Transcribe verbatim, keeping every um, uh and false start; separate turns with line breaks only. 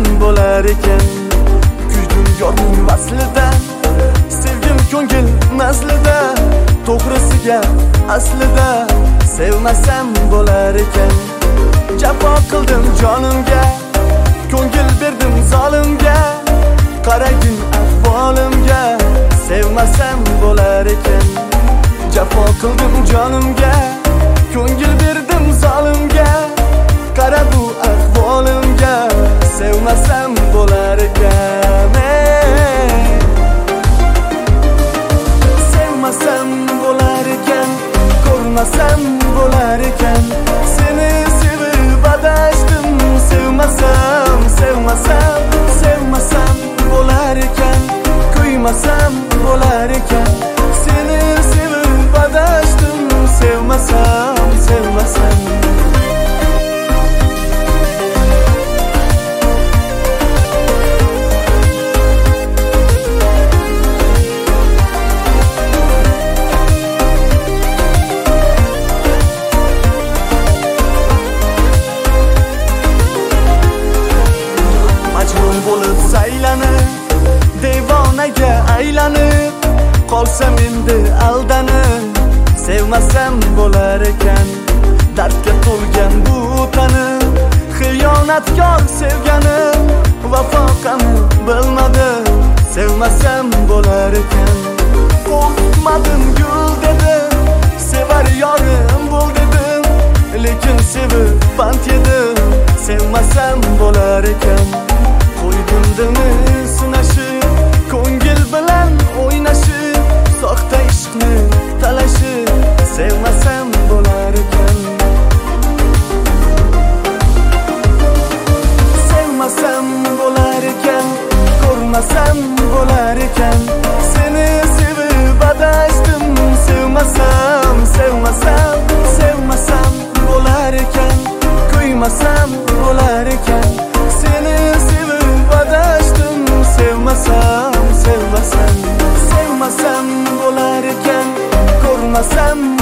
bo'lar ekan. Kuydim yorning vaslida, sevgim ko'ngil nazlida, to'g'risiga aslida sevmasam bo'lar ekan. Jafo qildim jonimga, ko'ngil berdim zolimga, qaragin ahvolimga sevmasam bo'lar ekan. Jafo qildim jonimga, ko'ngil berdim zolimga, qara bu ahvolimga sevmasam bo'lar ekan. Sevmasam bo'lar ekan, ko'rmasam bo'lar ekan. Seni sevib adashdim, sevmasam, sevmasam, sevmasam bo'lar ekan, kuymasam bo'lar ekan. Seni sevib adashdim, sevmasam, sevmasam. Majnun bo'lib saylanib, devonaga aylanib qolsam endi aldanib, sevmasam bo'lar ekan. Dardga to'lgan bu tani, xiyonatkor sevgani, vafo qani bilmadi, sevmasam bo'lar ekan. Qo'rqmadim gul dedim, sevar yorim bo'l dedim, lekin sevib pand yedim, sevmasam bo'lar ekan. Qo'ydim dimi sinashib, ko'ngil bilan o'ynashib, soxta ishqni talashib, sevmasam bo'lar ekan. Sevmasam bo'lar ekan, ko'rmasam bo'lar ekan. Seni sevib adashdim, sevmasam, sevmasam, sevmasam bo'lar ekan, kuymasam bo'lar ekan. Seni sevib adashdim, sevmasam, sevmasam, sevmasam bo'lar ekan, ko'rmasam